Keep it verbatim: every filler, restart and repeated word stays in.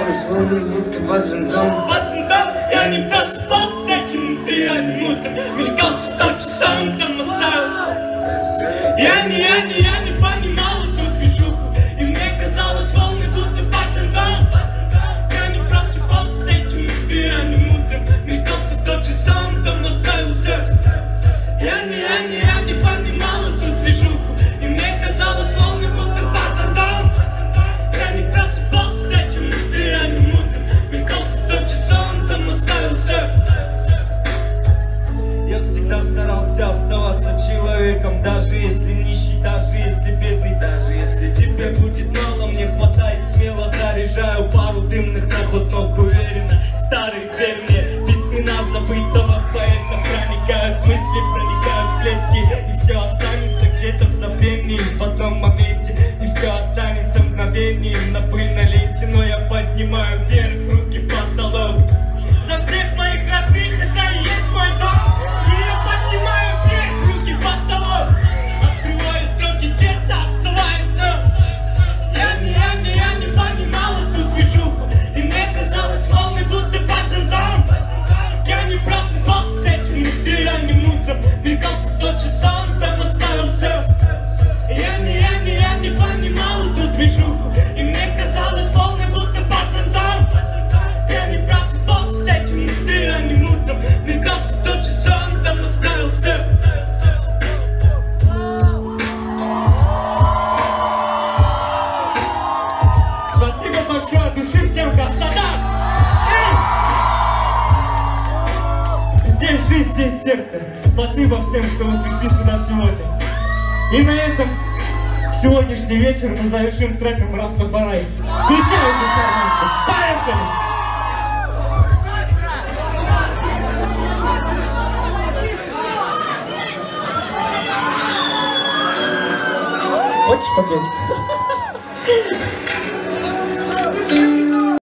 казалось, волны будто под зонтом. Под зонтом я не проспался с этим идеальным утром. Мелькался тот же сам, там оставил. Я не, я не, я не понимал эту движуху, и мне казалось, волны будто под зонтом. Я не просыпался с этим идеальным утром. Мелькался тот же сам, там оставился. Я не, я не, я не понимал эту движуху, и мне казалось, волны будто под зонтом. Я не просыпался с этим идеальным утром. Мелькался тот же сам, там оставился. Я всегда старался оставаться человеком, даже если нищий, даже если бедный, даже если тебе будет мало, мне хватает, смело заряжаю пару дымных находок, уверенно. Старый верь мне, письмена забытого поэта проникают, мысли проникают в клетки, и все останется где-то в забвении в одном моменте, и все останется мгновением на пыльной ленте, но я поднимаю вверх руки в потолок. За всех моих родных это и есть мой дом. И я поднимаю вверх руки в потолок. Открываю строки сердца, оставаясь днем. Я не, я не, я не понимал эту движуху, и мне казалось, волны будто под зонтом. Я не просыпался с этим идеальным утром. Мелькался тот же сон, там оставился. Я не, я не, я не понимал эту движуху, и мне казалось, волны будто под зонтом. Я не просыпался с этим идеальным утром. Мелькался тот же сон, там оставился. Спасибо большое от души всем, Краснодар! Здесь жизнь, здесь сердце. Спасибо всем, что вы пришли сюда сегодня. И на этом сегодняшний вечер мы завершим треком «Растафарай». Включаем шарманку. Поехали! Хочешь попеть?